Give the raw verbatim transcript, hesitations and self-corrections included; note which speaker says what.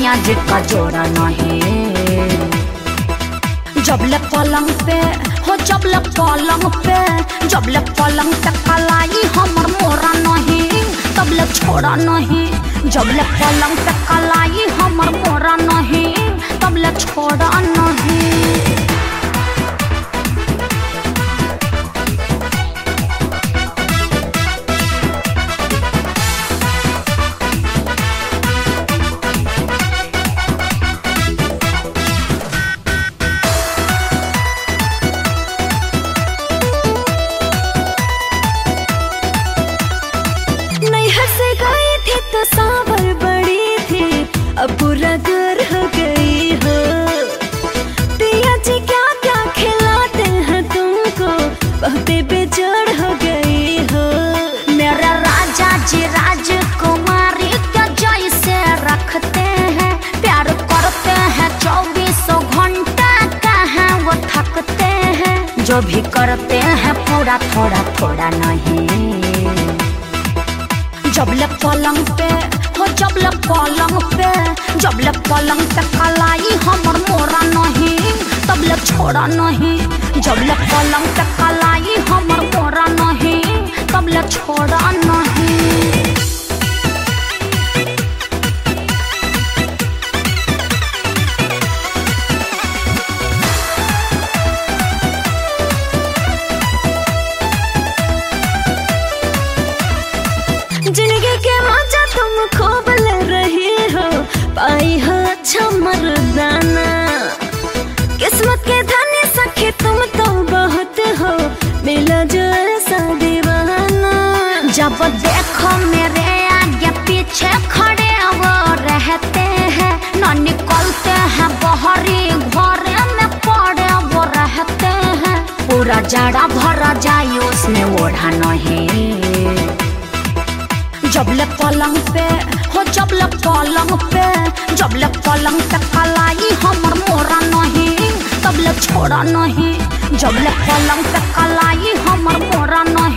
Speaker 1: सैया जी का जोड़ा नहीं। जबले पलंग पे हो जबले पलंग पे जबले पलंग पे कलाई हमर मोरा नहीं तबले छोड़ा नहीं। जबले पलंग पे कलाई हमर मोरा नहीं तबले छोड़ा नहीं।
Speaker 2: तो सावर बड़ी थी अब पूरा दूर हो गई हो। पिया जी क्या क्या खिलाते हैं तुमको बहुत बेजोड़ हो गई हो।
Speaker 1: मेरा राजा जी राजकुमारी का जैसे रखते हैं प्यार करते हैं चौबीसों घंटा कहाँ वो थकते हैं। जो भी करते हैं पूरा थोड़ा थोड़ा नहीं। जबले पलंग पे हो जबले पलंग पे जबले पलंग पे कलाई हमर मोरा नहीं तबले छोड़ा नहीं। जबले पलंग पे कलाई हमर मोरा नहीं तबले छोड़ा नहीं।
Speaker 2: जिंदगी के मजा तुम खूब ले रही हो पाई हो अच्छा मर्दाना। किस्मत के धनी सखी तुम तो बहुत हो मिला जो ऐसा दीवाना।
Speaker 1: जब देखो मेरे आगे पीछे खड़े वो रहते हैं न निकलते हैं बहरी घर में पड़े वो रहते हैं। पूरा जाड़ा भरा जाए उसमें ओढ़ा नहीं। जबले पलंग पे हो जबले पलंग पे जबले पलंग पे कलाई हमर मोरा नहीं तबले छोड़ा नहीं। जबले पलंग पे कलाई हमर मोरा नहीं।